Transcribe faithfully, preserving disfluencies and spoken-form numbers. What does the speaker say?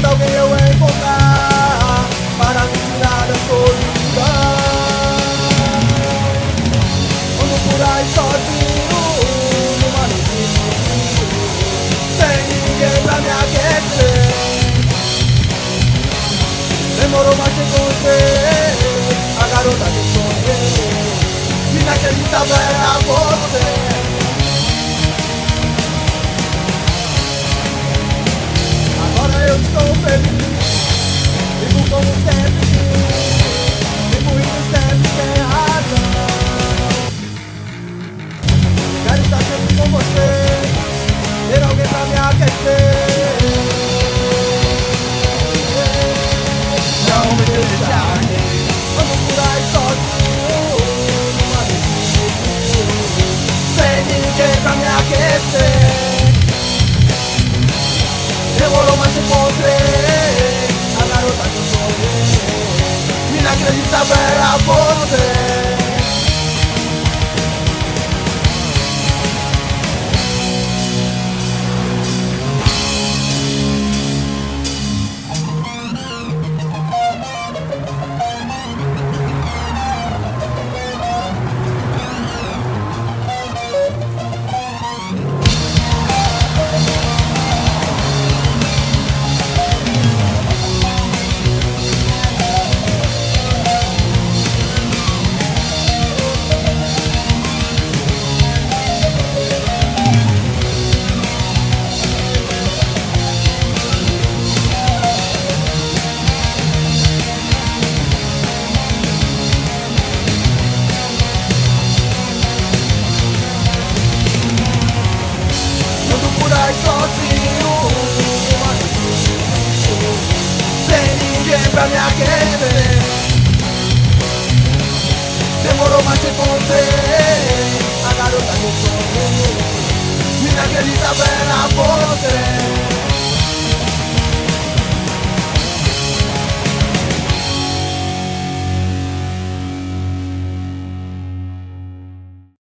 alguém eu encontrar para me tirar da solidão. Ando por aí sozinho, numa noite, sem ninguém pra me aquecer. Demorou, mas te encontrei a garota que sonhei, inacreditável era você. Eu estou feliz, vivo como sempre quis, vivo indo sempre sem razão. Quero estar sempre com você, ter alguém pra me aquecer. Não me deixar, ando por aí sozinho, numa noite, sem ninguém pra me aquecer. Demorou, mas te encontrei a garota que eu sonhei, inacreditável era você. Sozinho, uma noite, sem ninguém pra me aquecer. Demorou, mas te encontrei a garota que eu sonhei, inacreditável era você.